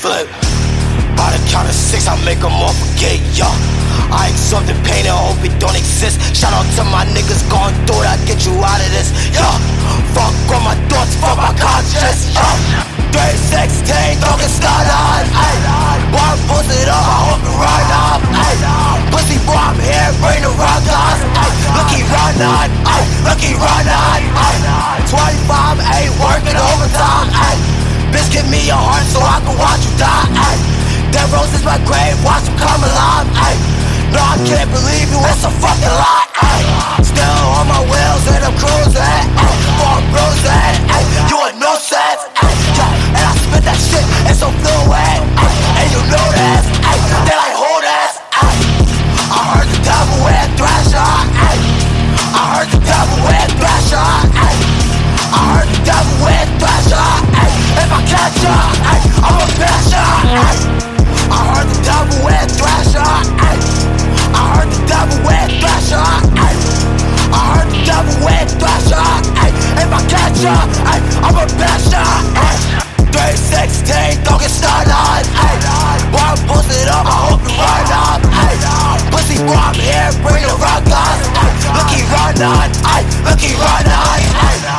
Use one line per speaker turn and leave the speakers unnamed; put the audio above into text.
flip. By the count of 6, I make them all forget, yo. I absorb the pain and hope it don't exist. Shout out to my niggas going through it, I get you out of this, yo. Fuck all my thoughts, fuck my conscience, yo. 316, don't get started on, ayy. Boy, I'm posted up, I hope you run up, ayy. Pussy boy, I'm here, bring the rock guys, ayy. Look, he run on, ayy. Look, he run on, ayy. 25, ayy, working overtime, ayy. Bitch, give me your heart so I can watch you die, ayy. Dead rose is my grave, watch him come alive, ayy. No, I can't believe you, it's a fucking lie, ayy. Still on my wheels and I'm cruising, ayy. For a bruising, ayy. You a nuisance, ayy. Yeah, and I spit that shit, it's so fluid, ayy. And you know this, ayy. They like, who this, ayy. I heard the devil with Thrasher, ayy. I heard the devil with Thrasher, ayy. I heard the devil with Thrasher, ayy. If I catch ya, ayy, I'm a basher, ayy. I heard the devil with Thrasher, ayy. I heard the devil with Thrasher, ayy. I heard the devil with Thrasher, ayy. If I catch ya, ayy, I'm a basher, ayy. 316, don't get started on, ayy. Boy, I'm posted up, I hope you run up, ayy. Pussy boy, I'm here, bring the rock guys, ayy. Look, he run on, ayy. Look, he run on, ayy.